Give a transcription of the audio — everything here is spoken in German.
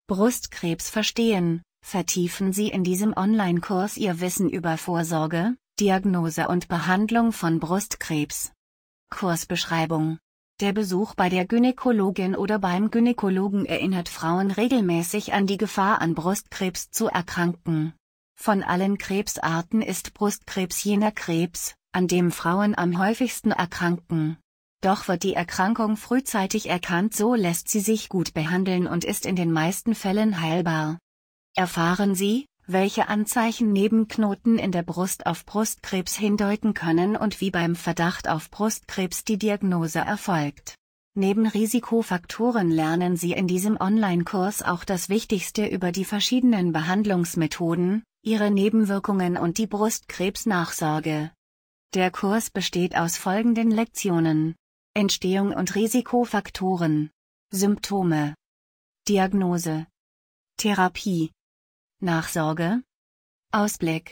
Brustkrebs verstehen. Vertiefen Sie in diesem Online-Kurs Ihr Wissen über Vorsorge, Diagnose und Behandlung von Brustkrebs. Kursbeschreibung: Der Besuch bei der Gynäkologin oder beim Gynäkologen erinnert Frauen regelmäßig an die Gefahr, an Brustkrebs zu erkranken. Von allen Krebsarten ist Brustkrebs jener Krebs, an dem Frauen am häufigsten erkranken. Doch wird die Erkrankung frühzeitig erkannt, so lässt sie sich gut behandeln und ist in den meisten Fällen heilbar. Erfahren Sie, welche Anzeichen neben Knoten in der Brust auf Brustkrebs hindeuten können und wie beim Verdacht auf Brustkrebs die Diagnose erfolgt. Neben Risikofaktoren lernen Sie in diesem Online-Kurs auch das Wichtigste über die verschiedenen Behandlungsmethoden, ihre Nebenwirkungen und die Brustkrebsnachsorge. Der Kurs besteht aus folgenden Lektionen: Entstehung und Risikofaktoren, Symptome, Diagnose, Therapie, Nachsorge, Ausblick.